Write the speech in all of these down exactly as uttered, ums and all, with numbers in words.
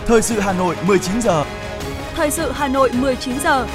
Thời sự Hà Nội mười chín giờ. Thời sự Hà Nội mười chín giờ.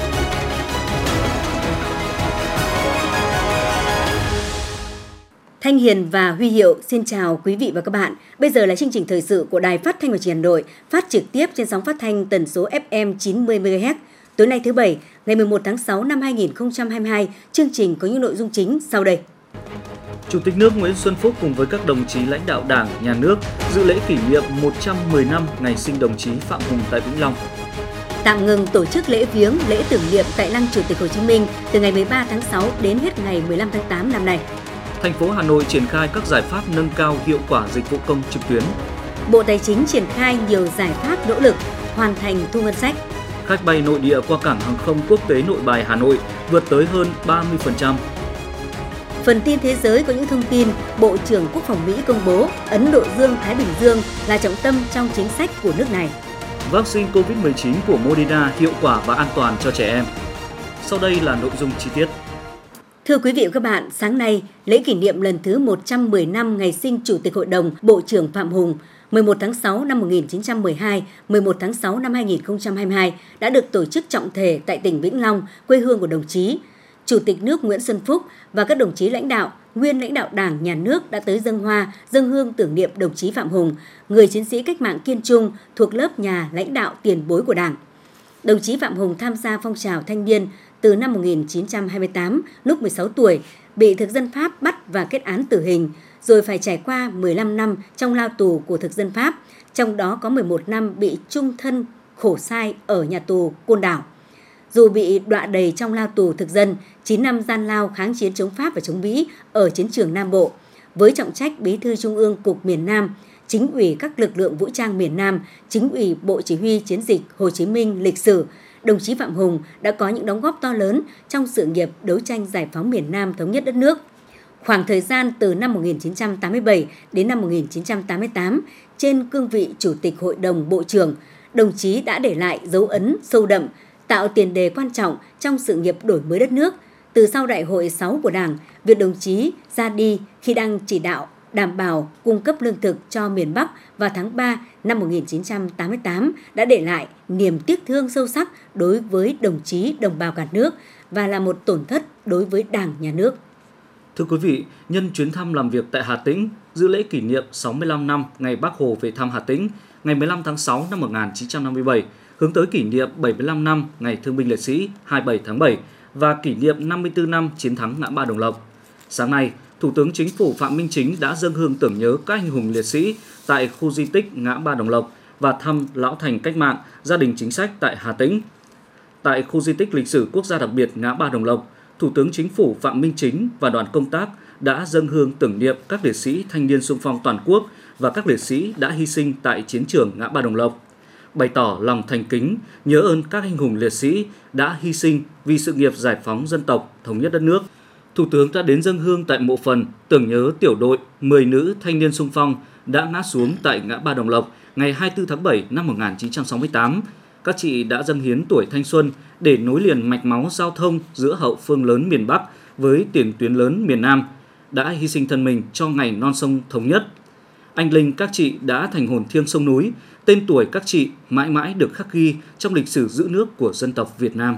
Thanh Hiền và Huy Hiệu xin chào quý vị và các bạn. Bây giờ là chương trình thời sự của Đài Phát thanh và Truyền hình Hà Nội, phát trực tiếp trên sóng phát thanh tần số ép em chín mươi mê ga héc. Tối nay thứ Bảy, ngày mười một tháng sáu năm hai nghìn không trăm hai mươi hai, chương trình có những nội dung chính sau đây. Chủ tịch nước Nguyễn Xuân Phúc cùng với các đồng chí lãnh đạo Đảng, Nhà nước dự lễ kỷ niệm một trăm mười năm ngày sinh đồng chí Phạm Hùng tại Vĩnh Long. Tạm ngừng tổ chức lễ viếng, lễ tưởng niệm tại Lăng Chủ tịch Hồ Chí Minh từ ngày mười ba tháng sáu đến hết ngày mười lăm tháng tám năm nay. Thành phố Hà Nội triển khai các giải pháp nâng cao hiệu quả dịch vụ công trực tuyến. Bộ Tài chính triển khai nhiều giải pháp nỗ lực hoàn thành thu ngân sách. Khách bay nội địa qua cảng hàng không quốc tế Nội Bài Hà Nội vượt tới hơn ba mươi phần trăm. Phần tin thế giới có những thông tin Bộ trưởng Quốc phòng Mỹ công bố Ấn Độ Dương-Thái Bình Dương là trọng tâm trong chính sách của nước này. Vaccine covid mười chín của Moderna hiệu quả và an toàn cho trẻ em. Sau đây là nội dung chi tiết. Thưa quý vị và các bạn, sáng nay, lễ kỷ niệm lần thứ một trăm mười năm ngày sinh Chủ tịch Hội đồng Bộ trưởng Phạm Hùng mười một tháng sáu năm một nghìn chín trăm mười hai, mười một tháng sáu năm hai nghìn không trăm hai mươi hai đã được tổ chức trọng thể tại tỉnh Vĩnh Long, quê hương của đồng chí. Chủ tịch nước Nguyễn Xuân Phúc và các đồng chí lãnh đạo, nguyên lãnh đạo Đảng, Nhà nước đã tới dâng hoa, dâng hương tưởng niệm đồng chí Phạm Hùng, người chiến sĩ cách mạng kiên trung thuộc lớp nhà lãnh đạo tiền bối của Đảng. Đồng chí Phạm Hùng tham gia phong trào thanh niên từ năm một nghìn chín trăm hai mươi tám, lúc mười sáu tuổi, bị thực dân Pháp bắt và kết án tử hình, rồi phải trải qua mười lăm năm trong lao tù của thực dân Pháp, trong đó có mười một năm bị chung thân khổ sai ở nhà tù Côn Đảo. Dù bị đọa đầy trong lao tù thực dân, chín năm gian lao kháng chiến chống Pháp và chống Mỹ ở chiến trường Nam Bộ, với trọng trách Bí thư Trung ương Cục miền Nam, Chính ủy các lực lượng vũ trang miền Nam, Chính ủy Bộ Chỉ huy Chiến dịch Hồ Chí Minh lịch sử, đồng chí Phạm Hùng đã có những đóng góp to lớn trong sự nghiệp đấu tranh giải phóng miền Nam thống nhất đất nước. Khoảng thời gian từ năm một nghìn chín trăm tám mươi bảy đến năm một nghìn chín trăm tám mươi tám, trên cương vị Chủ tịch Hội đồng Bộ trưởng, đồng chí đã để lại dấu ấn sâu đậm, tạo tiền đề quan trọng trong sự nghiệp đổi mới đất nước. Từ sau Đại hội sáu của Đảng, việc đồng chí ra đi khi đang chỉ đạo đảm bảo cung cấp lương thực cho miền Bắc vào tháng ba năm một nghìn chín trăm tám mươi tám đã để lại niềm tiếc thương sâu sắc đối với đồng chí đồng bào cả nước và là một tổn thất đối với Đảng, Nhà nước. Thưa quý vị, nhân chuyến thăm làm việc tại Hà Tĩnh, dự lễ kỷ niệm sáu mươi lăm năm ngày Bác Hồ về thăm Hà Tĩnh, ngày mười lăm tháng sáu năm một nghìn chín trăm năm mươi bảy, hướng tới kỷ niệm bảy mươi lăm năm ngày Thương binh Liệt sĩ hai mươi bảy tháng bảy và kỷ niệm năm mươi tư năm chiến thắng ngã ba Đồng Lộc. Sáng nay, Thủ tướng Chính phủ Phạm Minh Chính đã dâng hương tưởng nhớ các anh hùng liệt sĩ tại khu di tích ngã ba Đồng Lộc và thăm Lão thành cách mạng, gia đình chính sách tại Hà Tĩnh. Tại khu di tích lịch sử quốc gia đặc biệt ngã ba Đồng Lộc, Thủ tướng Chính phủ Phạm Minh Chính và đoàn công tác đã dâng hương tưởng niệm các liệt sĩ thanh niên xung phong toàn quốc và các liệt sĩ đã hy sinh tại chiến trường ngã ba Đồng Lộc, bày tỏ lòng thành kính, nhớ ơn các anh hùng liệt sĩ đã hy sinh vì sự nghiệp giải phóng dân tộc, thống nhất đất nước. Thủ tướng đã đến dâng hương tại mộ phần tưởng nhớ tiểu đội mười nữ thanh niên xung phong đã ngã xuống tại ngã ba Đồng Lộc ngày hai mươi tư tháng bảy năm một nghìn chín trăm sáu mươi tám. Các chị đã dâng hiến tuổi thanh xuân để nối liền mạch máu giao thông giữa hậu phương lớn miền Bắc với tiền tuyến lớn miền Nam, đã hy sinh thân mình cho ngày non sông thống nhất. Anh linh các chị đã thành hồn thiêng sông núi, tên tuổi các chị mãi mãi được khắc ghi trong lịch sử giữ nước của dân tộc Việt Nam.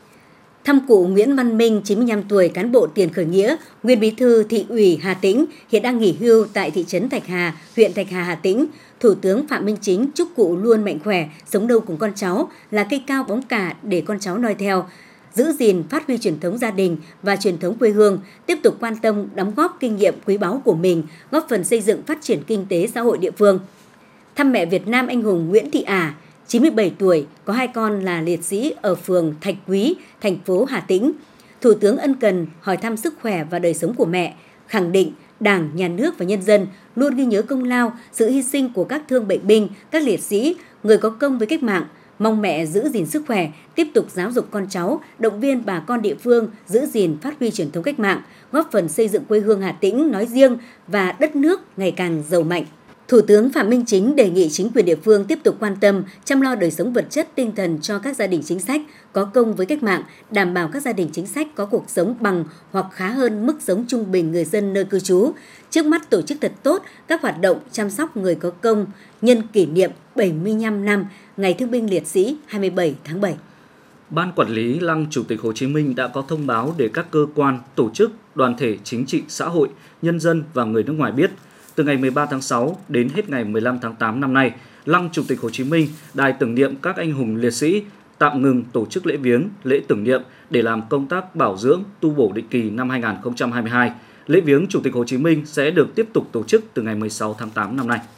Thăm cụ Nguyễn Văn Minh, chín mươi lăm tuổi, cán bộ tiền khởi nghĩa, nguyên bí thư thị ủy Hà Tĩnh, hiện đang nghỉ hưu tại thị trấn Thạch Hà, huyện Thạch Hà, Hà Tĩnh. Thủ tướng Phạm Minh Chính chúc cụ luôn mạnh khỏe, sống lâu cùng con cháu, là cây cao bóng cả để con cháu noi theo, giữ gìn phát huy truyền thống gia đình và truyền thống quê hương, tiếp tục quan tâm đóng góp kinh nghiệm quý báu của mình, góp phần xây dựng phát triển kinh tế xã hội địa phương. Thăm mẹ Việt Nam anh hùng Nguyễn Thị Ả, chín mươi bảy tuổi, có hai con là liệt sĩ ở phường Thạch Quý, thành phố Hà Tĩnh. Thủ tướng ân cần hỏi thăm sức khỏe và đời sống của mẹ, khẳng định Đảng, Nhà nước và nhân dân luôn ghi nhớ công lao, sự hy sinh của các thương bệnh binh, các liệt sĩ, người có công với cách mạng, mong mẹ giữ gìn sức khỏe, tiếp tục giáo dục con cháu, động viên bà con địa phương giữ gìn phát huy truyền thống cách mạng, góp phần xây dựng quê hương Hà Tĩnh nói riêng và đất nước ngày càng giàu mạnh. Thủ tướng Phạm Minh Chính đề nghị chính quyền địa phương tiếp tục quan tâm, chăm lo đời sống vật chất, tinh thần cho các gia đình chính sách có công với cách mạng, đảm bảo các gia đình chính sách có cuộc sống bằng hoặc khá hơn mức sống trung bình người dân nơi cư trú. Trước mắt tổ chức thật tốt các hoạt động chăm sóc người có công nhân kỷ niệm bảy mươi lăm năm Ngày Thương binh Liệt sĩ hai mươi bảy tháng bảy. Ban Quản lý Lăng Chủ tịch Hồ Chí Minh đã có thông báo để các cơ quan, tổ chức, đoàn thể chính trị, xã hội, nhân dân và người nước ngoài biết. Từ ngày mười ba tháng sáu đến hết ngày mười lăm tháng tám năm nay, Lăng Chủ tịch Hồ Chí Minh, đài tưởng niệm các anh hùng liệt sĩ tạm ngừng tổ chức lễ viếng, lễ tưởng niệm để làm công tác bảo dưỡng, tu bổ định kỳ năm hai nghìn không trăm hai mươi hai. Lễ viếng Chủ tịch Hồ Chí Minh sẽ được tiếp tục tổ chức từ ngày mười sáu tháng tám năm nay.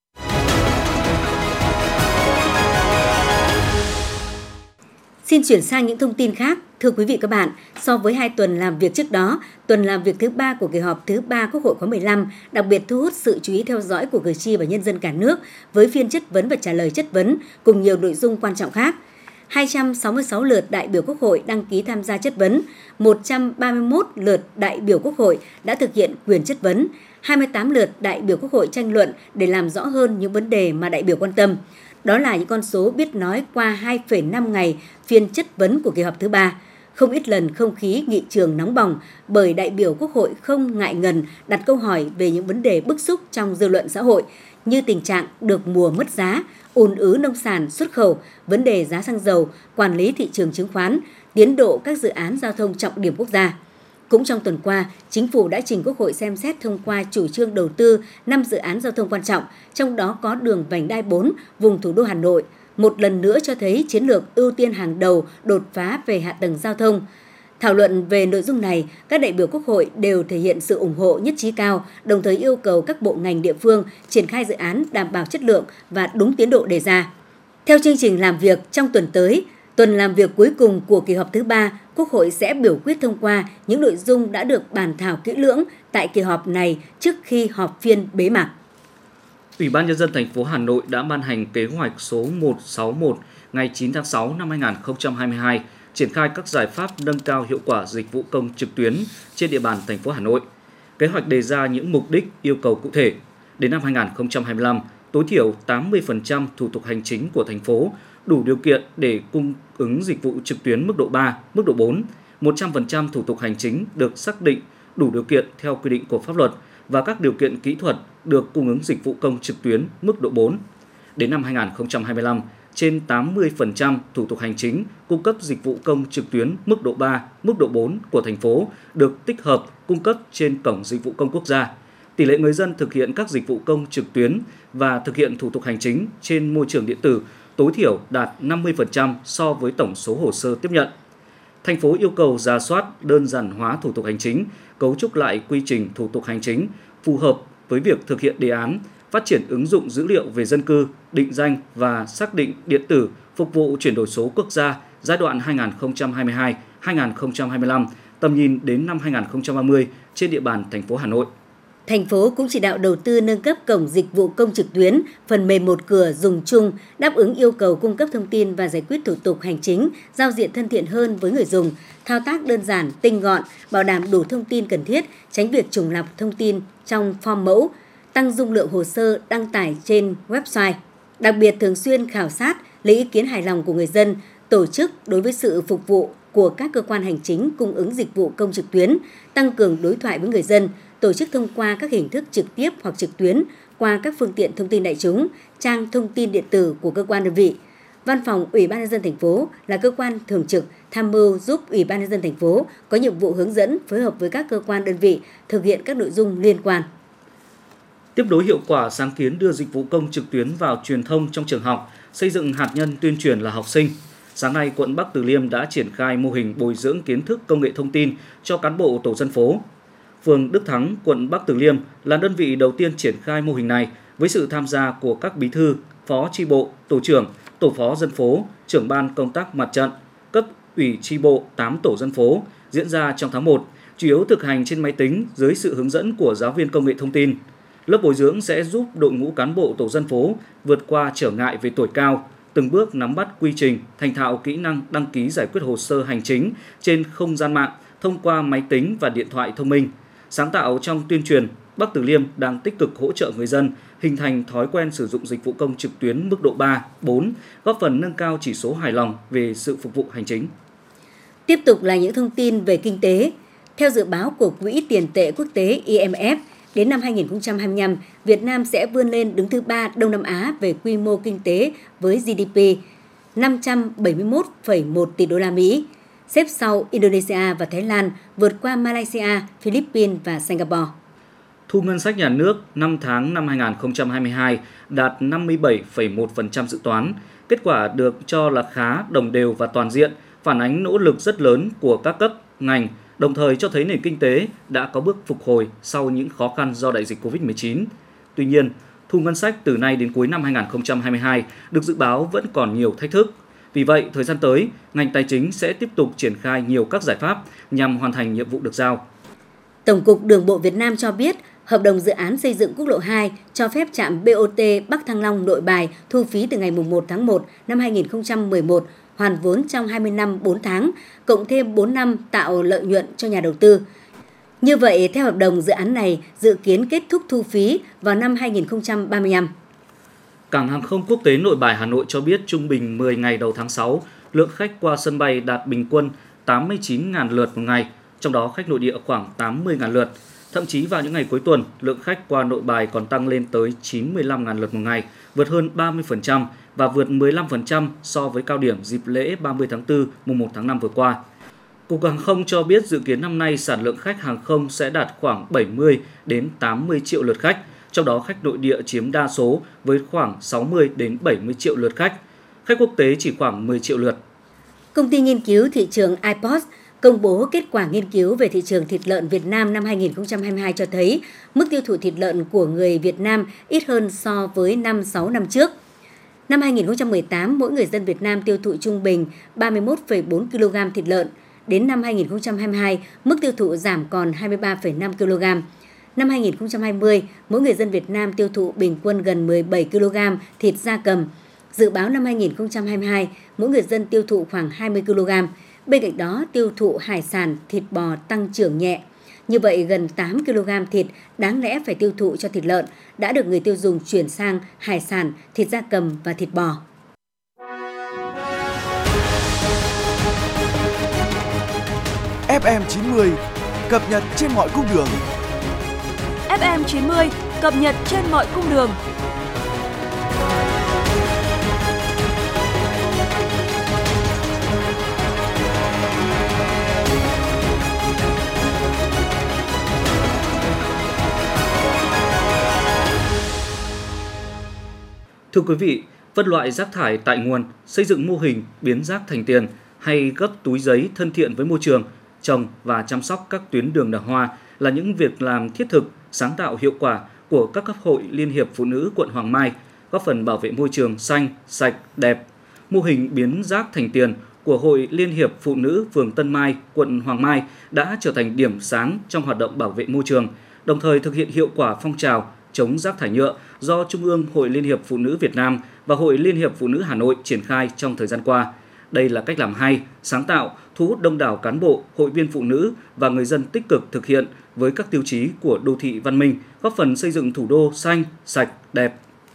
Xin chuyển sang những thông tin khác. Thưa quý vị các bạn, so với hai tuần làm việc trước đó, tuần làm việc thứ ba của kỳ họp thứ ba Quốc hội khóa mười lăm đặc biệt thu hút sự chú ý theo dõi của cử tri và nhân dân cả nước với phiên chất vấn và trả lời chất vấn cùng nhiều nội dung quan trọng khác. hai trăm sáu mươi sáu lượt đại biểu Quốc hội đăng ký tham gia chất vấn, một trăm ba mươi mốt lượt đại biểu Quốc hội đã thực hiện quyền chất vấn, hai mươi tám lượt đại biểu Quốc hội tranh luận để làm rõ hơn những vấn đề mà đại biểu quan tâm. Đó là những con số biết nói qua hai phẩy năm ngày phiên chất vấn của kỳ họp thứ ba. Không ít lần không khí nghị trường nóng bỏng bởi đại biểu Quốc hội không ngại ngần đặt câu hỏi về những vấn đề bức xúc trong dư luận xã hội như tình trạng được mùa mất giá, ùn ứ nông sản xuất khẩu, vấn đề giá xăng dầu, quản lý thị trường chứng khoán, tiến độ các dự án giao thông trọng điểm quốc gia. Cũng trong tuần qua, Chính phủ đã trình Quốc hội xem xét thông qua chủ trương đầu tư năm dự án giao thông quan trọng, trong đó có đường vành đai bốn vùng thủ đô Hà Nội, một lần nữa cho thấy chiến lược ưu tiên hàng đầu đột phá về hạ tầng giao thông. Thảo luận về nội dung này, các đại biểu Quốc hội đều thể hiện sự ủng hộ nhất trí cao, đồng thời yêu cầu các bộ ngành địa phương triển khai dự án đảm bảo chất lượng và đúng tiến độ đề ra. Theo chương trình làm việc trong tuần tới, tuần làm việc cuối cùng của kỳ họp thứ ba, Quốc hội sẽ biểu quyết thông qua những nội dung đã được bàn thảo kỹ lưỡng tại kỳ họp này trước khi họp phiên bế mạc. Ủy ban Nhân dân thành phố Hà Nội đã ban hành kế hoạch số một trăm sáu mươi mốt ngày chín tháng sáu năm hai nghìn không trăm hai mươi hai triển khai các giải pháp nâng cao hiệu quả dịch vụ công trực tuyến trên địa bàn thành phố Hà Nội. Kế hoạch đề ra những mục đích, yêu cầu cụ thể. Đến năm hai nghìn không trăm hai mươi lăm, tối thiểu tám mươi phần trăm thủ tục hành chính của thành phố đủ điều kiện để cung ứng dịch vụ trực tuyến mức độ ba, mức độ bốn. một trăm phần trăm thủ tục hành chính được xác định đủ điều kiện theo quy định của pháp luật và các điều kiện kỹ thuật được cung ứng dịch vụ công trực tuyến mức độ bốn. Đến năm hai nghìn không trăm hai mươi lăm, trên tám mươi phần trăm thủ tục hành chính cung cấp dịch vụ công trực tuyến mức độ ba, mức độ bốn của thành phố được tích hợp cung cấp trên Cổng Dịch vụ Công Quốc gia. Tỷ lệ người dân thực hiện các dịch vụ công trực tuyến và thực hiện thủ tục hành chính trên môi trường điện tử tối thiểu đạt năm mươi phần trăm so với tổng số hồ sơ tiếp nhận. Thành phố yêu cầu rà soát, đơn giản hóa thủ tục hành chính, cấu trúc lại quy trình thủ tục hành chính phù hợp với việc thực hiện đề án, phát triển ứng dụng dữ liệu về dân cư, định danh và xác định điện tử phục vụ chuyển đổi số quốc gia giai đoạn hai nghìn không trăm hai mươi hai đến hai nghìn không trăm hai mươi lăm, tầm nhìn đến năm hai nghìn không trăm ba mươi trên địa bàn thành phố Hà Nội. Thành phố cũng chỉ đạo đầu tư nâng cấp cổng dịch vụ công trực tuyến, phần mềm một cửa dùng chung, đáp ứng yêu cầu cung cấp thông tin và giải quyết thủ tục hành chính, giao diện thân thiện hơn với người dùng, thao tác đơn giản, tinh gọn, bảo đảm đủ thông tin cần thiết, tránh việc trùng lặp thông tin trong form mẫu, tăng dung lượng hồ sơ đăng tải trên website. Đặc biệt thường xuyên khảo sát, lấy ý kiến hài lòng của người dân, tổ chức đối với sự phục vụ của các cơ quan hành chính cung ứng dịch vụ công trực tuyến, tăng cường đối thoại với người dân, tổ chức thông qua các hình thức trực tiếp hoặc trực tuyến qua các phương tiện thông tin đại chúng, trang thông tin điện tử của cơ quan đơn vị. Văn phòng Ủy ban Nhân dân thành phố là cơ quan thường trực tham mưu giúp Ủy ban Nhân dân thành phố có nhiệm vụ hướng dẫn phối hợp với các cơ quan đơn vị thực hiện các nội dung liên quan. Tiếp nối hiệu quả sáng kiến đưa dịch vụ công trực tuyến vào truyền thông trong trường học, xây dựng hạt nhân tuyên truyền là học sinh. Sáng nay, quận Bắc Từ Liêm đã triển khai mô hình bồi dưỡng kiến thức công nghệ thông tin cho cán bộ tổ dân phố. Phường Đức Thắng, quận Bắc Từ Liêm là đơn vị đầu tiên triển khai mô hình này với sự tham gia của các bí thư, phó chi bộ, tổ trưởng, tổ phó dân phố, trưởng ban công tác mặt trận, cấp ủy chi bộ tám tổ dân phố diễn ra trong tháng một, chủ yếu thực hành trên máy tính dưới sự hướng dẫn của giáo viên công nghệ thông tin. Lớp bồi dưỡng sẽ giúp đội ngũ cán bộ tổ dân phố vượt qua trở ngại về tuổi cao, từng bước nắm bắt quy trình, thành thạo kỹ năng đăng ký giải quyết hồ sơ hành chính trên không gian mạng thông qua máy tính và điện thoại thông minh, sáng tạo trong tuyên truyền, Bắc Từ Liêm đang tích cực hỗ trợ người dân hình thành thói quen sử dụng dịch vụ công trực tuyến mức độ ba, bốn, góp phần nâng cao chỉ số hài lòng về sự phục vụ hành chính. Tiếp tục là những thông tin về kinh tế. Theo dự báo của Quỹ tiền tệ quốc tế I M F, đến năm hai nghìn không trăm hai mươi lăm, Việt Nam sẽ vươn lên đứng thứ ba Đông Nam Á về quy mô kinh tế với G D P năm trăm bảy mươi mốt phẩy một tỷ đô la Mỹ, xếp sau Indonesia và Thái Lan, vượt qua Malaysia, Philippines và Singapore. Thu ngân sách nhà nước năm tháng năm hai nghìn không trăm hai mươi hai đạt năm mươi bảy phẩy một phần trăm dự toán. Kết quả được cho là khá, đồng đều và toàn diện, phản ánh nỗ lực rất lớn của các cấp, ngành, đồng thời cho thấy nền kinh tế đã có bước phục hồi sau những khó khăn do đại dịch covid mười chín. Tuy nhiên, thu ngân sách từ nay đến cuối năm hai nghìn không trăm hai mươi hai được dự báo vẫn còn nhiều thách thức. Vì vậy, thời gian tới, ngành tài chính sẽ tiếp tục triển khai nhiều các giải pháp nhằm hoàn thành nhiệm vụ được giao. Tổng cục Đường bộ Việt Nam cho biết, hợp đồng dự án xây dựng quốc lộ hai cho phép trạm B O T Bắc Thăng Long Nội Bài thu phí từ ngày mùng một tháng một năm hai nghìn không trăm mười một, hoàn vốn trong hai mươi năm bốn tháng, cộng thêm bốn năm tạo lợi nhuận cho nhà đầu tư. Như vậy, theo hợp đồng dự án này, dự kiến kết thúc thu phí vào năm hai nghìn không trăm ba mươi lăm. Cảng hàng không quốc tế Nội Bài Hà Nội cho biết trung bình mười ngày đầu tháng sáu, lượng khách qua sân bay đạt bình quân tám mươi chín nghìn lượt một ngày, trong đó khách nội địa khoảng tám mươi nghìn lượt. Thậm chí vào những ngày cuối tuần, lượng khách qua Nội Bài còn tăng lên tới chín mươi lăm nghìn lượt một ngày, vượt hơn ba mươi phần trăm và vượt mười lăm phần trăm so với cao điểm dịp lễ ba mươi tháng tư, mùng một tháng năm vừa qua. Cục Hàng không cho biết dự kiến năm nay sản lượng khách hàng không sẽ đạt khoảng bảy mươi đến tám mươi triệu lượt khách, trong đó khách nội địa chiếm đa số với khoảng sáu mươi đến bảy mươi triệu lượt khách. Khách quốc tế chỉ khoảng mười triệu lượt. Công ty nghiên cứu thị trường i pê o ét công bố kết quả nghiên cứu về thị trường thịt lợn Việt Nam năm hai nghìn không trăm hai mươi hai cho thấy mức tiêu thụ thịt lợn của người Việt Nam ít hơn so với năm sáu năm trước. Năm hai nghìn không trăm mười tám, mỗi người dân Việt Nam tiêu thụ trung bình ba mươi mốt phẩy bốn ki lô gam thịt lợn. Đến năm hai nghìn không trăm hai mươi hai, mức tiêu thụ giảm còn hai mươi ba phẩy năm ki lô gam. Năm hai nghìn không trăm hai mươi, mỗi người dân Việt Nam tiêu thụ bình quân gần mười bảy ki lô gam thịt gia cầm. Dự báo năm hai nghìn không trăm hai mươi hai, mỗi người dân tiêu thụ khoảng hai mươi ki lô gam. Bên cạnh đó, tiêu thụ hải sản, thịt bò tăng trưởng nhẹ. Như vậy, gần tám ki lô gam thịt đáng lẽ phải tiêu thụ cho thịt lợn đã được người tiêu dùng chuyển sang hải sản, thịt gia cầm và thịt bò. ép em chín mươi cập nhật trên mọi cung đường. ép em chín mươi cập nhật trên mọi cung đường. Thưa quý vị, phân loại rác thải tại nguồn, xây dựng mô hình biến rác thành tiền hay gấp túi giấy thân thiện với môi trường, trồng và chăm sóc các tuyến đường nở hoa là những việc làm thiết thực, sáng tạo hiệu quả của các cấp hội Liên hiệp Phụ nữ quận Hoàng Mai, góp phần bảo vệ môi trường xanh, sạch, đẹp. Mô hình biến rác thành tiền của Hội Liên hiệp Phụ nữ phường Tân Mai, quận Hoàng Mai đã trở thành điểm sáng trong hoạt động bảo vệ môi trường, đồng thời thực hiện hiệu quả phong trào chống rác thải nhựa do Trung ương Hội Liên hiệp Phụ nữ Việt Nam và Hội Liên hiệp Phụ nữ Hà Nội triển khai trong thời gian qua. Đây là cách làm hay, sáng tạo, thu hút đông đảo cán bộ, hội viên phụ nữ và người dân tích cực thực hiện với các tiêu chí của đô thị văn minh, góp phần xây dựng thủ đô xanh, sạch, đẹp.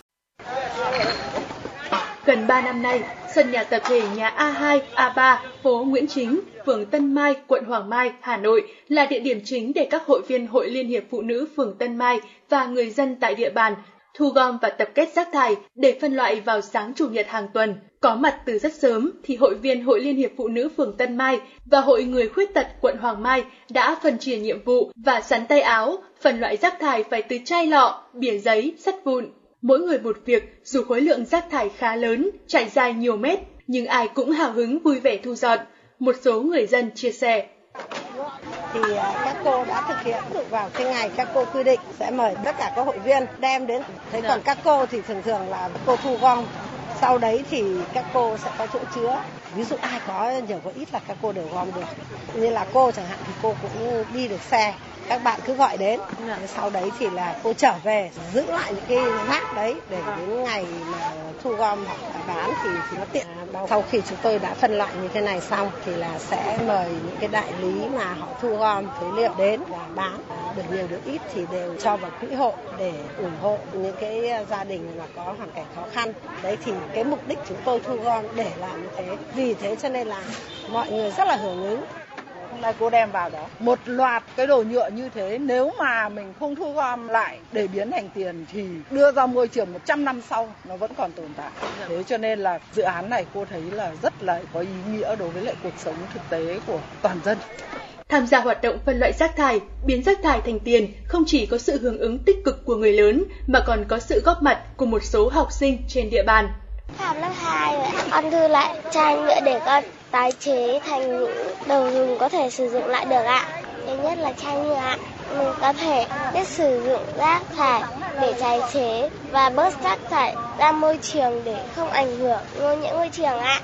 Gần ba năm nay, sân nhà tập thể nhà A hai, A ba, phố Nguyễn Chính, phường Tân Mai, quận Hoàng Mai, Hà Nội là địa điểm chính để các hội viên Hội Liên hiệp Phụ nữ phường Tân Mai và người dân tại địa bàn thu gom và tập kết rác thải để phân loại vào sáng Chủ nhật hàng tuần. Có mặt từ rất sớm thì hội viên Hội Liên hiệp Phụ nữ phường Tân Mai và Hội Người Khuyết tật quận Hoàng Mai đã phân chia nhiệm vụ và sắn tay áo, phân loại rác thải phải từ chai lọ, bìa giấy, sắt vụn. Mỗi người một việc, dù khối lượng rác thải khá lớn, trải dài nhiều mét, nhưng ai cũng hào hứng vui vẻ thu dọn. Một số người dân chia sẻ. Thì các cô đã thực hiện vào cái ngày các cô quy định sẽ mời tất cả các hội viên đem đến. Thế còn các cô thì thường thường là cô thu gom. Sau đấy thì các cô sẽ có chỗ chứa. Ví dụ ai có nhiều có ít là các cô đều gom được. Như là cô chẳng hạn thì cô cũng đi được xe. Các bạn cứ gọi đến. Sau đấy thì là cô trở về giữ lại những cái rác đấy để đến ngày mà thu gom hoặc là bán thì, thì nó tiện. Sau khi chúng tôi đã phân loại như thế này xong thì là sẽ mời những cái đại lý mà họ thu gom phế liệu đến và bán. được nhiều được ít thì đều cho vào quỹ hộ để ủng hộ những cái gia đình mà có hoàn cảnh khó khăn. Đấy thì cái mục đích chúng tôi thu gom để làm như thế. Vì thế cho nên là mọi người rất là hưởng ứng. Hôm nay cô đem vào đó một loạt cái đồ nhựa như thế, nếu mà mình không thu gom lại để biến thành tiền thì đưa ra môi trường một trăm năm sau nó vẫn còn tồn tại. Thế cho nên là dự án này cô thấy là rất là có ý nghĩa đối với lại cuộc sống thực tế của toàn dân. Tham gia hoạt động phân loại rác thải, biến rác thải thành tiền không chỉ có sự hưởng ứng tích cực của người lớn mà còn có sự góp mặt của một số học sinh trên địa bàn. Học lớp hai rồi, con thu lại chai nhựa để con tái chế thành những đồ dùng có thể sử dụng lại được ạ. Thứ nhất là chai nhựa ạ, mình có thể biết sử dụng rác thải để tái chế và bớt rác thải ra môi trường để không ảnh hưởng ô nhiễm môi trường ạ.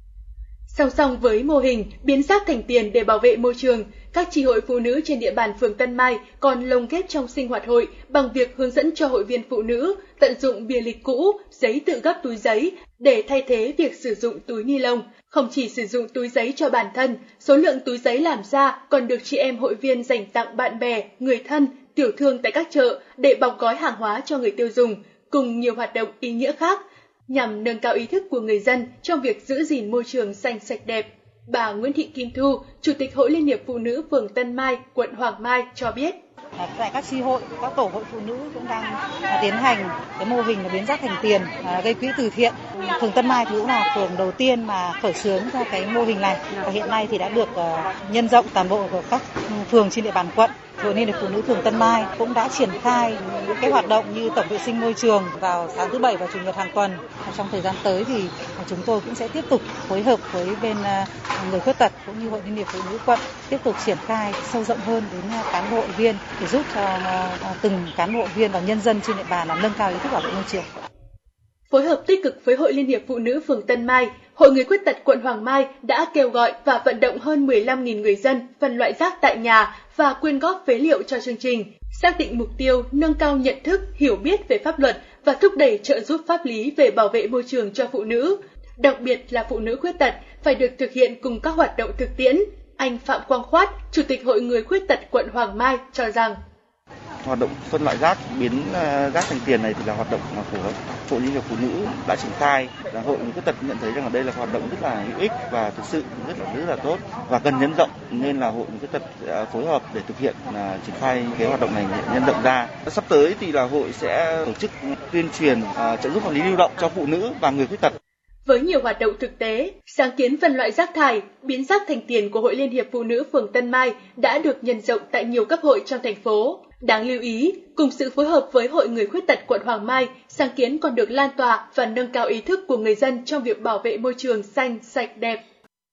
Song song với mô hình biến rác thành tiền để bảo vệ môi trường, các chi hội phụ nữ trên địa bàn phường Tân Mai còn lồng ghép trong sinh hoạt hội bằng việc hướng dẫn cho hội viên phụ nữ tận dụng bìa lịch cũ, giấy tự gấp túi giấy để thay thế việc sử dụng túi ni lông. Không chỉ sử dụng túi giấy cho bản thân, số lượng túi giấy làm ra còn được chị em hội viên dành tặng bạn bè, người thân, tiểu thương tại các chợ để bọc gói hàng hóa cho người tiêu dùng, cùng nhiều hoạt động ý nghĩa khác, nhằm nâng cao ý thức của người dân trong việc giữ gìn môi trường xanh sạch đẹp. Bà Nguyễn Thị Kim Thu, Chủ tịch Hội Liên hiệp Phụ nữ phường Tân Mai, quận Hoàng Mai cho biết. Tại các chi hội, các tổ hội phụ nữ cũng đang tiến hành cái mô hình là biến rác thành tiền, gây quỹ từ thiện. Phường Tân Mai thì cũng là phường đầu tiên mà khởi xướng ra cái mô hình này và hiện nay thì đã được nhân rộng toàn bộ của các phường trên địa bàn quận. Hội Liên hiệp Phụ nữ phường Tân Mai cũng đã triển khai những cái hoạt động như tổng vệ sinh môi trường vào sáng thứ Bảy và Chủ nhật hàng tuần. Trong thời gian tới thì chúng tôi cũng sẽ tiếp tục phối hợp với bên người khuyết tật cũng như Hội Liên hiệp Phụ nữ quận tiếp tục triển khai sâu rộng hơn đến cán bộ hội viên để giúp cho từng cán bộ hội viên và nhân dân trên địa bàn là nâng cao ý thức bảo vệ môi trường. Phối hợp tích cực với Hội Liên hiệp Phụ nữ phường Tân Mai, Hội Người khuyết tật quận Hoàng Mai đã kêu gọi và vận động hơn mười lăm nghìn người dân phân loại rác tại nhà và quyên góp phế liệu cho chương trình, xác định mục tiêu nâng cao nhận thức, hiểu biết về pháp luật và thúc đẩy trợ giúp pháp lý về bảo vệ môi trường cho phụ nữ, đặc biệt là phụ nữ khuyết tật, phải được thực hiện cùng các hoạt động thực tiễn. Anh Phạm Quang Khoát, Chủ tịch Hội Người khuyết tật quận Hoàng Mai cho rằng hoạt động phân loại rác, biến rác thành tiền này thì là hoạt động của Hội Liên hiệp Phụ nữ đã triển khai. Là Hội Người khuyết tật nhận thấy rằng là đây là hoạt động rất là hữu ích và thực sự rất là rất là tốt và cần nhân rộng, nên là Hội Người khuyết tật phối hợp để thực hiện là triển khai cái hoạt động này nhân rộng ra. Sắp tới thì là hội sẽ tổ chức tuyên truyền trợ giúp pháp lý lưu động cho phụ nữ và người khuyết tật. Với nhiều hoạt động thực tế, sáng kiến phân loại rác thải, biến rác thành tiền của Hội Liên hiệp Phụ nữ phường Tân Mai đã được nhân rộng tại nhiều cấp hội trong thành phố. Đáng lưu ý, cùng sự phối hợp với Hội Người khuyết tật quận Hoàng Mai, sáng kiến còn được lan tỏa và nâng cao ý thức của người dân trong việc bảo vệ môi trường xanh, sạch, đẹp.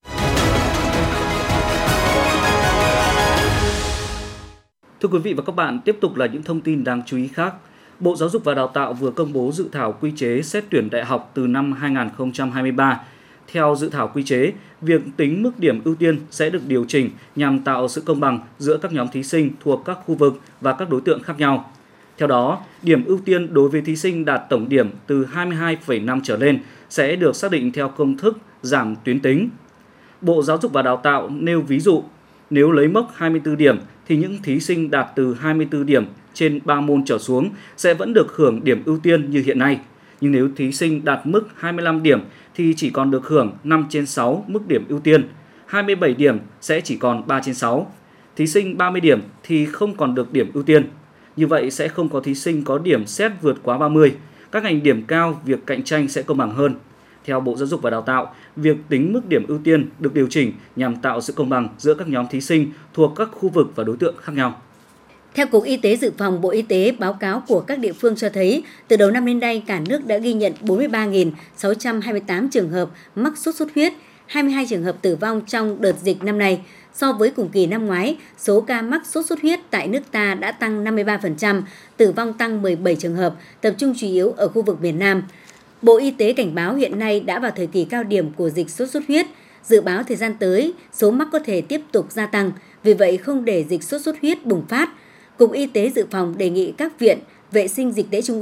Thưa quý vị và các bạn, tiếp tục là những thông tin đáng chú ý khác. Bộ Giáo dục và Đào tạo vừa công bố dự thảo quy chế xét tuyển đại học từ năm hai nghìn không trăm hai mươi ba. Theo dự thảo quy chế, việc tính mức điểm ưu tiên sẽ được điều chỉnh nhằm tạo sự công bằng giữa các nhóm thí sinh thuộc các khu vực và các đối tượng khác nhau. Theo đó, điểm ưu tiên đối với thí sinh đạt tổng điểm từ hai mươi hai phẩy năm trở lên sẽ được xác định theo công thức giảm tuyến tính. Bộ Giáo dục và Đào tạo nêu ví dụ, nếu lấy mốc hai mươi tư điểm thì những thí sinh đạt từ hai mươi tư điểm trên ba môn trở xuống sẽ vẫn được hưởng điểm ưu tiên như hiện nay. Nhưng nếu thí sinh đạt mức hai mươi lăm điểm thì chỉ còn được hưởng năm trên sáu mức điểm ưu tiên, hai mươi bảy điểm sẽ chỉ còn ba trên sáu. Thí sinh ba mươi điểm thì không còn được điểm ưu tiên. Như vậy sẽ không có thí sinh có điểm xét vượt quá ba mươi. Các ngành điểm cao, việc cạnh tranh sẽ công bằng hơn. Theo Bộ Giáo dục và Đào tạo, việc tính mức điểm ưu tiên được điều chỉnh nhằm tạo sự công bằng giữa các nhóm thí sinh thuộc các khu vực và đối tượng khác nhau. Theo Cục Y tế Dự phòng Bộ Y tế, báo cáo của các địa phương cho thấy, từ đầu năm đến nay, cả nước đã ghi nhận bốn mươi ba nghìn sáu trăm hai mươi tám trường hợp mắc sốt xuất huyết, hai mươi hai trường hợp tử vong trong đợt dịch năm nay. So với cùng kỳ năm ngoái, số ca mắc sốt xuất huyết tại nước ta đã tăng năm mươi ba phần trăm, tử vong tăng mười bảy trường hợp, tập trung chủ yếu ở khu vực miền Nam. Bộ Y tế cảnh báo hiện nay đã vào thời kỳ cao điểm của dịch sốt xuất huyết. Dự báo thời gian tới, số mắc có thể tiếp tục gia tăng, vì vậy không để dịch sốt xuất huyết bùng phát. Cục Y tế Dự phòng đề nghị các viện, vệ sinh dịch tễ trung ương,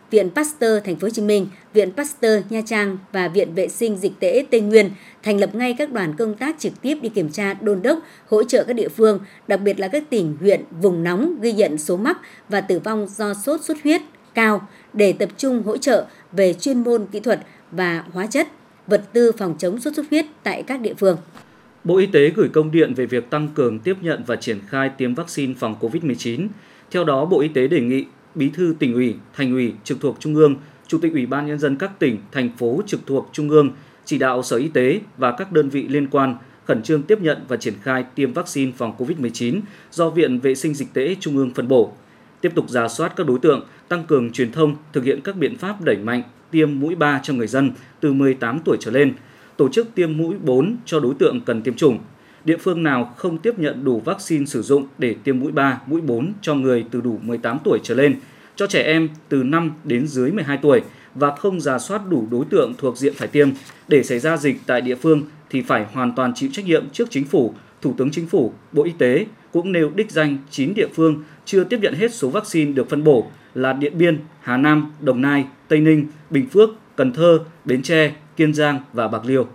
Viện Pasteur Thành phố Hồ Chí Minh, Viện Pasteur Nha Trang và Viện Vệ sinh Dịch tễ Tây Nguyên thành lập ngay các đoàn công tác trực tiếp đi kiểm tra, đôn đốc, hỗ trợ các địa phương, đặc biệt là các tỉnh, huyện, vùng nóng ghi nhận số mắc và tử vong do sốt xuất huyết cao để tập trung hỗ trợ về chuyên môn kỹ thuật và hóa chất, vật tư phòng chống sốt xuất huyết tại các địa phương. Bộ Y tế gửi công điện về việc tăng cường tiếp nhận và triển khai tiêm vaccine phòng covid mười chín. Theo đó, Bộ Y tế đề nghị Bí thư Tỉnh ủy, Thành ủy trực thuộc Trung ương, Chủ tịch Ủy ban Nhân dân các tỉnh, thành phố trực thuộc Trung ương chỉ đạo Sở Y tế và các đơn vị liên quan khẩn trương tiếp nhận và triển khai tiêm vaccine phòng covid mười chín do Viện Vệ sinh Dịch tễ Trung ương phân bổ. Tiếp tục rà soát các đối tượng, tăng cường truyền thông, thực hiện các biện pháp đẩy mạnh tiêm mũi ba cho người dân từ mười tám tuổi trở lên, tổ chức tiêm mũi bốn cho đối tượng cần tiêm chủng. Địa phương nào không tiếp nhận đủ vaccine sử dụng để tiêm mũi ba, mũi bốn cho người từ đủ mười tám tuổi trở lên, cho trẻ em từ năm đến dưới mười hai tuổi và không rà soát đủ đối tượng thuộc diện phải tiêm để xảy ra dịch tại địa phương thì phải hoàn toàn chịu trách nhiệm trước Chính phủ. Thủ tướng Chính phủ, Bộ Y tế cũng nêu đích danh chín địa phương chưa tiếp nhận hết số vaccine được phân bổ là Điện Biên, Hà Nam, Đồng Nai, Tây Ninh, Bình Phước, Cần Thơ, Bến Tre, Kiên Giang và Bạc Liêu.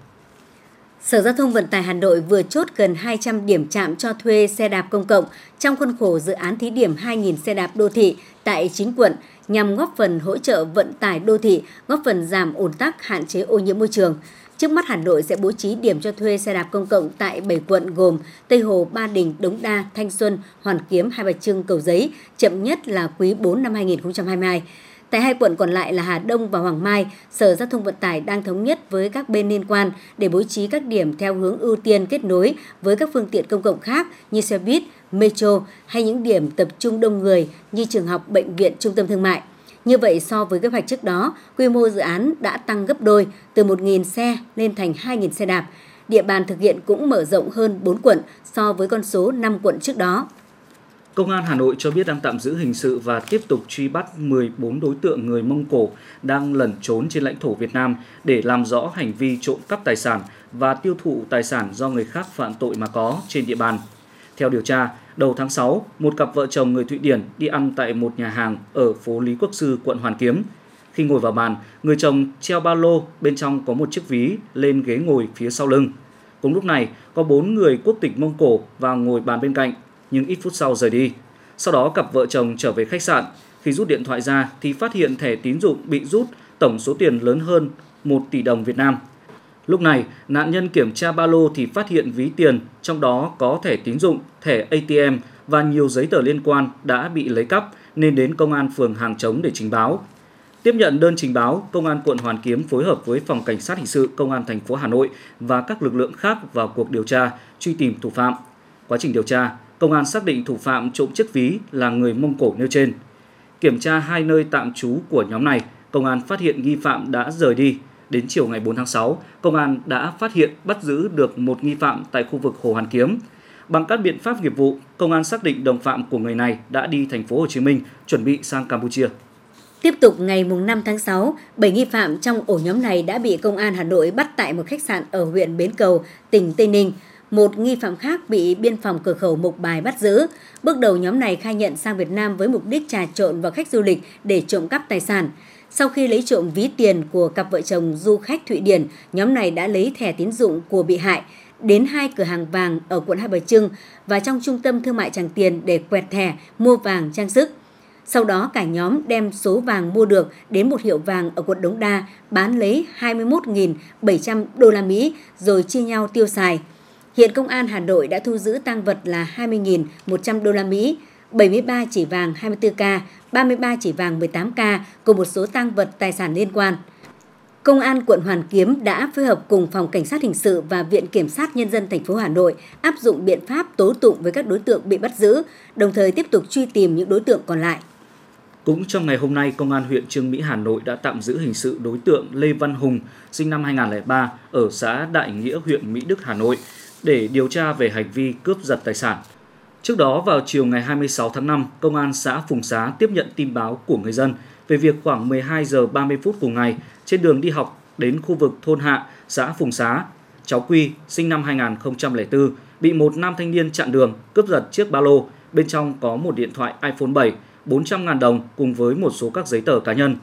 Sở Giao thông Vận tải Hà Nội vừa chốt gần hai trăm điểm trạm cho thuê xe đạp công cộng trong khuôn khổ dự án thí điểm hai nghìn xe đạp đô thị tại chín quận nhằm góp phần hỗ trợ vận tải đô thị, góp phần giảm ùn tắc, hạn chế ô nhiễm môi trường. Trước mắt Hà Nội sẽ bố trí điểm cho thuê xe đạp công cộng tại bảy quận gồm Tây Hồ, Ba Đình, Đống Đa, Thanh Xuân, Hoàn Kiếm, Hai Bà Trưng, Cầu Giấy, chậm nhất là quý tư năm hai nghìn không trăm hai mươi hai. Tại hai quận còn lại là Hà Đông và Hoàng Mai, Sở Giao thông Vận tải đang thống nhất với các bên liên quan để bố trí các điểm theo hướng ưu tiên kết nối với các phương tiện công cộng khác như xe buýt, metro hay những điểm tập trung đông người như trường học, bệnh viện, trung tâm thương mại. Như vậy, so với kế hoạch trước đó, quy mô dự án đã tăng gấp đôi từ một nghìn xe lên thành hai nghìn xe đạp. Địa bàn thực hiện cũng mở rộng hơn bốn quận so với con số năm quận trước đó. Công an Hà Nội cho biết đang tạm giữ hình sự và tiếp tục truy bắt mười bốn đối tượng người Mông Cổ đang lẩn trốn trên lãnh thổ Việt Nam để làm rõ hành vi trộm cắp tài sản và tiêu thụ tài sản do người khác phạm tội mà có trên địa bàn. Theo điều tra, đầu tháng sáu, một cặp vợ chồng người Thụy Điển đi ăn tại một nhà hàng ở phố Lý Quốc Sư, quận Hoàn Kiếm. Khi ngồi vào bàn, người chồng treo ba lô, bên trong có một chiếc ví lên ghế ngồi phía sau lưng. Cùng lúc này, có bốn người quốc tịch Mông Cổ vào ngồi bàn bên cạnh, nhưng ít phút sau rời đi. Sau đó, cặp vợ chồng trở về khách sạn. Khi rút điện thoại ra thì phát hiện thẻ tín dụng bị rút, tổng số tiền lớn hơn một tỷ đồng Việt Nam. Lúc này, nạn nhân kiểm tra ba lô thì phát hiện ví tiền, trong đó có thẻ tín dụng, thẻ a tê em và nhiều giấy tờ liên quan đã bị lấy cắp nên đến Công an phường Hàng Chống để trình báo. Tiếp nhận đơn trình báo, Công an quận Hoàn Kiếm phối hợp với Phòng Cảnh sát Hình sự Công an thành phố Hà Nội và các lực lượng khác vào cuộc điều tra, truy tìm thủ phạm. Quá trình điều tra, Công an xác định thủ phạm trộm chiếc ví là người Mông Cổ nêu trên. Kiểm tra hai nơi tạm trú của nhóm này, Công an phát hiện nghi phạm đã rời đi. Đến chiều ngày bốn tháng sáu, Công an đã phát hiện bắt giữ được một nghi phạm tại khu vực Hồ Hoàn Kiếm. Bằng các biện pháp nghiệp vụ, Công an xác định đồng phạm của người này đã đi thành phố Hồ Chí Minh chuẩn bị sang Campuchia. Tiếp tục ngày năm tháng sáu, bảy nghi phạm trong ổ nhóm này đã bị Công an Hà Nội bắt tại một khách sạn ở huyện Bến Cầu, tỉnh Tây Ninh. Một nghi phạm khác bị biên phòng cửa khẩu Mộc Bài bắt giữ. Bước đầu nhóm này khai nhận sang Việt Nam với mục đích trà trộn vào khách du lịch để trộm cắp tài sản. Sau khi lấy trộm ví tiền của cặp vợ chồng du khách Thụy Điển, nhóm này đã lấy thẻ tín dụng của bị hại đến hai cửa hàng vàng ở quận Hai Bà Trưng và trong trung tâm thương mại Tràng Tiền để quẹt thẻ mua vàng trang sức. Sau đó cả nhóm đem số vàng mua được đến một hiệu vàng ở quận Đống Đa bán lấy hai mươi mốt nghìn bảy trăm đô la Mỹ rồi chia nhau tiêu xài. Hiện Công an Hà Nội đã thu giữ tang vật là hai mươi nghìn một trăm đô la Mỹ, bảy mươi ba chỉ vàng hai mươi tư ca, ba mươi ba chỉ vàng mười tám ca cùng một số tang vật tài sản liên quan. Công an quận Hoàn Kiếm đã phối hợp cùng Phòng Cảnh sát Hình sự và Viện Kiểm sát Nhân dân thành phố Hà Nội áp dụng biện pháp tố tụng với các đối tượng bị bắt giữ, đồng thời tiếp tục truy tìm những đối tượng còn lại. Cũng trong ngày hôm nay, Công an huyện Chương Mỹ, Hà Nội đã tạm giữ hình sự đối tượng Lê Văn Hùng, sinh năm hai nghìn không trăm lẻ ba, ở xã Đại Nghĩa, huyện Mỹ Đức, Hà Nội, để điều tra về hành vi cướp giật tài sản. Trước đó, vào chiều ngày hai mươi sáu tháng năm, Công an xã Phùng Xá tiếp nhận tin báo của người dân về việc khoảng mười hai giờ ba mươi phút cùng ngày, trên đường đi học đến khu vực thôn Hạ, xã Phùng Xá, cháu Quy, sinh năm hai nghìn không trăm lẻ bốn, bị một nam thanh niên chặn đường, cướp giật chiếc ba lô. Bên trong có một điện thoại iPhone bảy, bốn trăm nghìn đồng cùng với một số các giấy tờ cá nhân.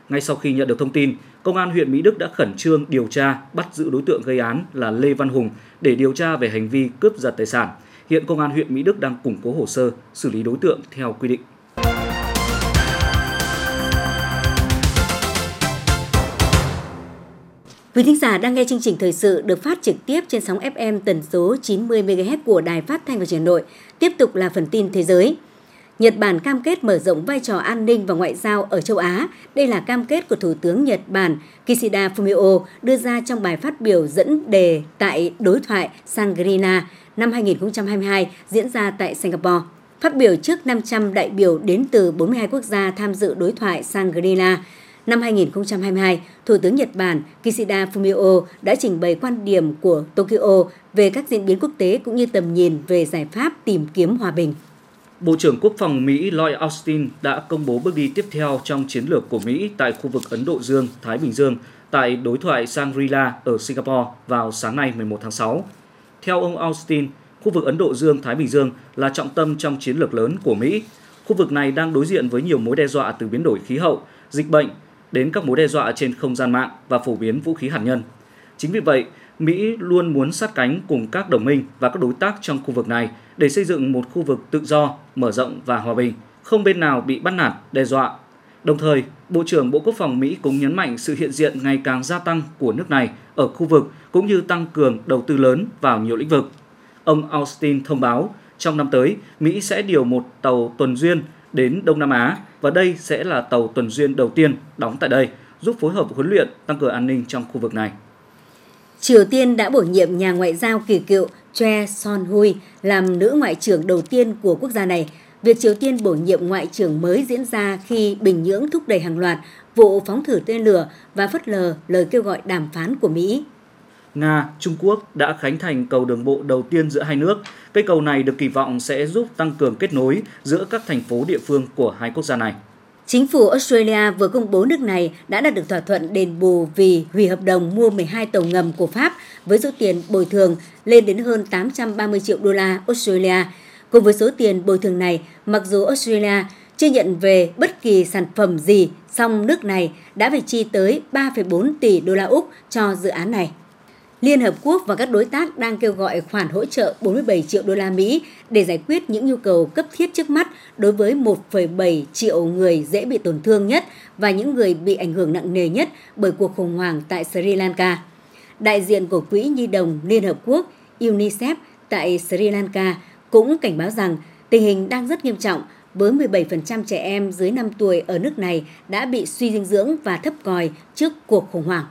Ngay sau khi nhận được thông tin, Công an huyện Mỹ Đức đã khẩn trương điều tra, bắt giữ đối tượng gây án là Lê Văn Hùng để điều tra về hành vi cướp giật tài sản. Hiện Công an huyện Mỹ Đức đang củng cố hồ sơ, xử lý đối tượng theo quy định. Quý thính giả đang nghe chương trình thời sự được phát trực tiếp trên sóng ép em tần số chín mươi mê ga héc của Đài Phát thanh và Truyền hình Hà Nội. Tiếp tục là phần tin thế giới. Nhật Bản cam kết mở rộng vai trò an ninh và ngoại giao ở châu Á. Đây là cam kết của Thủ tướng Nhật Bản Kishida Fumio đưa ra trong bài phát biểu dẫn đề tại đối thoại Shangri-La năm hai không hai hai diễn ra tại Singapore. Phát biểu trước năm trăm đại biểu đến từ bốn mươi hai quốc gia tham dự đối thoại Shangri-La năm hai không hai hai, Thủ tướng Nhật Bản Kishida Fumio đã trình bày quan điểm của Tokyo về các diễn biến quốc tế cũng như tầm nhìn về giải pháp tìm kiếm hòa bình. Bộ trưởng Quốc phòng Mỹ Lloyd Austin đã công bố bước đi tiếp theo trong chiến lược của Mỹ tại khu vực Ấn Độ Dương-Thái Bình Dương tại đối thoại Shangri-La ở Singapore vào sáng nay mười một tháng sáu. Theo ông Austin, khu vực Ấn Độ Dương-Thái Bình Dương là trọng tâm trong chiến lược lớn của Mỹ. Khu vực này đang đối diện với nhiều mối đe dọa từ biến đổi khí hậu, dịch bệnh đến các mối đe dọa trên không gian mạng và phổ biến vũ khí hạt nhân. Chính vì vậy, Mỹ luôn muốn sát cánh cùng các đồng minh và các đối tác trong khu vực này để xây dựng một khu vực tự do, mở rộng và hòa bình, không bên nào bị bắt nạt, đe dọa. Đồng thời, Bộ trưởng Bộ Quốc phòng Mỹ cũng nhấn mạnh sự hiện diện ngày càng gia tăng của nước này ở khu vực cũng như tăng cường đầu tư lớn vào nhiều lĩnh vực. Ông Austin thông báo, trong năm tới, Mỹ sẽ điều một tàu tuần duyên đến Đông Nam Á và đây sẽ là tàu tuần duyên đầu tiên đóng tại đây, giúp phối hợp huấn luyện, tăng cường an ninh trong khu vực này. Triều Tiên đã bổ nhiệm nhà ngoại giao kỳ cựu Choi Son-hui làm nữ ngoại trưởng đầu tiên của quốc gia này. Việc Triều Tiên bổ nhiệm ngoại trưởng mới diễn ra khi Bình Nhưỡng thúc đẩy hàng loạt vụ phóng thử tên lửa và phớt lờ lời kêu gọi đàm phán của Mỹ. Nga, Trung Quốc đã khánh thành cầu đường bộ đầu tiên giữa hai nước. Cây cầu này được kỳ vọng sẽ giúp tăng cường kết nối giữa các thành phố địa phương của hai quốc gia này. Chính phủ Australia vừa công bố nước này đã đạt được thỏa thuận đền bù vì hủy hợp đồng mua mười hai tàu ngầm của Pháp với số tiền bồi thường lên đến hơn tám trăm ba mươi triệu đô la Australia. Cùng với số tiền bồi thường này, mặc dù Australia chưa nhận về bất kỳ sản phẩm gì, song nước này đã phải chi tới ba phẩy bốn tỷ đô la Úc cho dự án này. Liên Hợp Quốc và các đối tác đang kêu gọi khoản hỗ trợ bốn mươi bảy triệu đô la Mỹ để giải quyết những nhu cầu cấp thiết trước mắt đối với một phẩy bảy triệu người dễ bị tổn thương nhất và những người bị ảnh hưởng nặng nề nhất bởi cuộc khủng hoảng tại Sri Lanka. Đại diện của Quỹ Nhi đồng Liên Hợp Quốc UNICEF tại Sri Lanka cũng cảnh báo rằng tình hình đang rất nghiêm trọng với mười bảy phần trăm trẻ em dưới năm tuổi ở nước này đã bị suy dinh dưỡng và thấp còi trước cuộc khủng hoảng.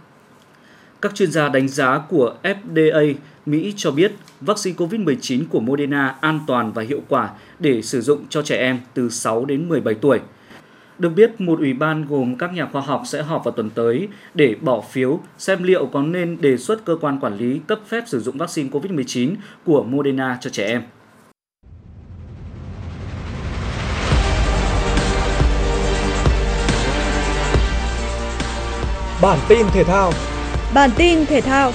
Các chuyên gia đánh giá của F D A Mỹ cho biết vaccine covid mười chín của Moderna an toàn và hiệu quả để sử dụng cho trẻ em từ sáu đến mười bảy tuổi. Được biết, một ủy ban gồm các nhà khoa học sẽ họp vào tuần tới để bỏ phiếu xem liệu có nên đề xuất cơ quan quản lý cấp phép sử dụng vaccine covid mười chín của Moderna cho trẻ em. Bản tin thể thao. Bản tin thể thao.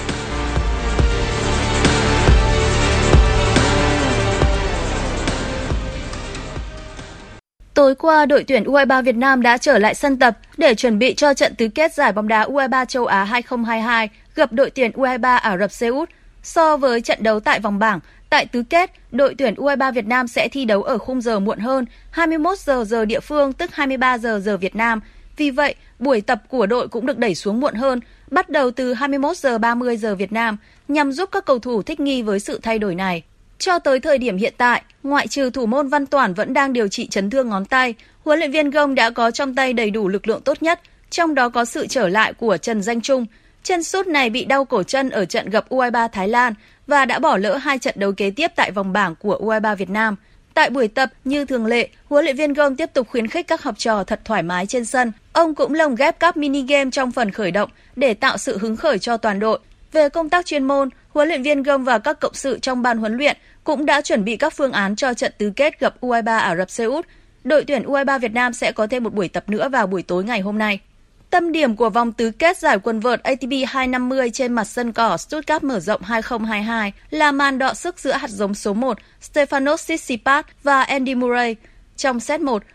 Tối qua, đội tuyển U hai mươi ba Việt Nam đã trở lại sân tập để chuẩn bị cho trận tứ kết giải bóng đá U hai mươi ba châu Á hai không hai hai gặp đội tuyển U hai mươi ba Ả Rập Xê Út. So với trận đấu tại vòng bảng, tại tứ kết, đội tuyển U hai mươi ba Việt Nam sẽ thi đấu ở khung giờ muộn hơn, hai mươi mốt giờ giờ địa phương tức hai mươi ba giờ giờ Việt Nam. Vì vậy, buổi tập của đội cũng được đẩy xuống muộn hơn, bắt đầu từ hai mươi mốt giờ ba mươi giờ Việt Nam, nhằm giúp các cầu thủ thích nghi với sự thay đổi này. Cho tới thời điểm hiện tại, ngoại trừ thủ môn Văn Toản vẫn đang điều trị chấn thương ngón tay, huấn luyện viên Gông đã có trong tay đầy đủ lực lượng tốt nhất, trong đó có sự trở lại của Trần Danh Trung. Chân sút này bị đau cổ chân ở trận gặp U hai mươi ba Thái Lan và đã bỏ lỡ hai trận đấu kế tiếp tại vòng bảng của U hai mươi ba Việt Nam. Tại buổi tập, như thường lệ, huấn luyện viên Gông tiếp tục khuyến khích các học trò thật thoải mái trên sân. Ông cũng lồng ghép các mini game trong phần khởi động để tạo sự hứng khởi cho toàn đội. Về công tác chuyên môn, huấn luyện viên Gông và các cộng sự trong ban huấn luyện cũng đã chuẩn bị các phương án cho trận tứ kết gặp U hai mươi ba Ả Rập Xê Út. Đội tuyển U hai mươi ba Việt Nam sẽ có thêm một buổi tập nữa vào buổi tối ngày hôm nay. Tâm điểm của vòng tứ kết giải quần vợt A T P hai năm mươi trên mặt sân cỏ Stuttgart mở rộng hai không hai hai là màn đọ sức giữa hạt giống số một Stefanos Tsitsipas và Andy Murray. Trong set một,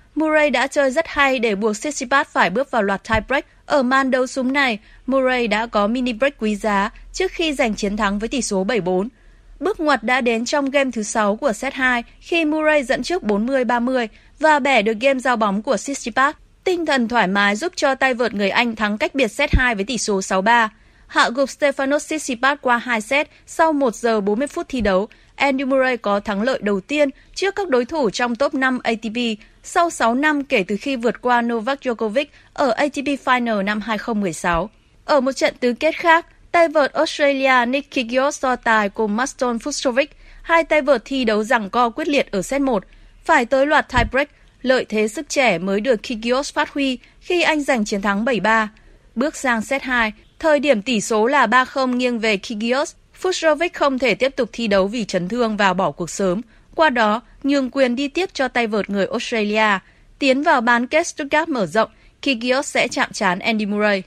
Murray đã chơi rất hay để buộc Tsitsipas phải bước vào loạt tiebreak. Ở màn đấu súng này, Murray đã có mini break quý giá trước khi giành chiến thắng với tỷ số bảy bốn. Bước ngoặt đã đến trong game thứ sáu của set hai khi Murray dẫn trước bốn mươi ba mươi và bẻ được game giao bóng của Tsitsipas. Tinh thần thoải mái giúp cho tay vợt người Anh thắng cách biệt set hai với tỷ số sáu ba. Hạ gục Stefanos Tsitsipas qua hai set sau một giờ bốn mươi phút thi đấu. Andy Murray có thắng lợi đầu tiên trước các đối thủ trong top năm A T P sau sáu năm kể từ khi vượt qua Novak Djokovic ở A T P Final năm hai không một sáu. Ở một trận tứ kết khác, tay vợt Australia Nick Kyrgios so tài cùng Marston Fucsovics. Hai tay vợt thi đấu giằng co quyết liệt ở set một. Phải tới loạt tiebreak, lợi thế sức trẻ mới được Kyrgios phát huy khi anh giành chiến thắng bảy ba. Bước sang set hai, thời điểm tỷ số là ba không nghiêng về Kyrgios. Fucsovics không thể tiếp tục thi đấu vì chấn thương và bỏ cuộc sớm. Qua đó, nhường quyền đi tiếp cho tay vợt người Australia. Tiến vào bán kết Stuttgart mở rộng, Kyrgios sẽ chạm trán Andy Murray.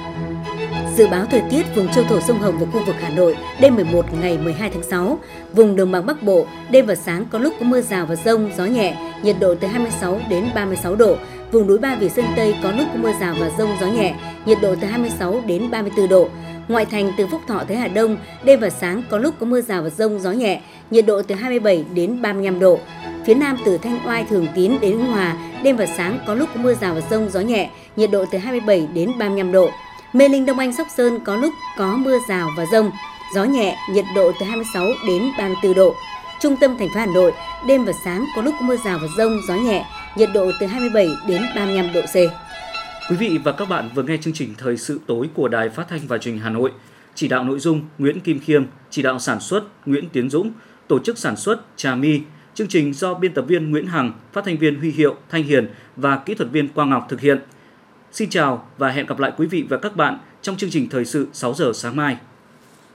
Dự báo thời tiết vùng châu thổ sông Hồng và khu vực Hà Nội đêm mười một ngày mười hai tháng sáu. Vùng đồng bằng Bắc Bộ, đêm và sáng có lúc có mưa rào và dông, gió nhẹ, nhiệt độ từ hai mươi sáu đến ba mươi sáu độ. Vùng núi Ba Vì Sơn Tây có lúc có mưa rào và dông, gió nhẹ, nhiệt độ từ hai mươi sáu đến ba mươi tư độ. Ngoại thành từ Phúc Thọ tới Hà Đông, đêm và sáng có lúc có mưa rào và dông, gió nhẹ, nhiệt độ từ hai mươi bảy đến ba mươi lăm độ. Phía Nam từ Thanh Oai, Thường Tín đến Ứng Hòa, đêm và sáng có lúc có mưa rào và dông, gió nhẹ, nhiệt độ từ hai mươi bảy đến ba mươi lăm độ. Mê Linh, Đông Anh, Sóc Sơn có lúc có mưa rào và dông, gió nhẹ, nhiệt độ từ hai mươi sáu đến ba mươi tư độ. Trung tâm thành phố Hà Nội, đêm và sáng có lúc có mưa rào và dông, gió nhẹ, nhiệt độ từ hai mươi bảy đến ba mươi lăm độ C. Quý vị và các bạn vừa nghe chương trình Thời sự tối của Đài Phát thanh và Truyền hình Hà Nội. Chỉ đạo nội dung Nguyễn Kim Khiêm, chỉ đạo sản xuất Nguyễn Tiến Dũng, tổ chức sản xuất Trà My. Chương trình do biên tập viên Nguyễn Hằng, phát thanh viên Huy Hiệu, Thanh Hiền và kỹ thuật viên Quang Ngọc thực hiện. Xin chào và hẹn gặp lại quý vị và các bạn trong chương trình Thời sự sáu giờ sáng mai.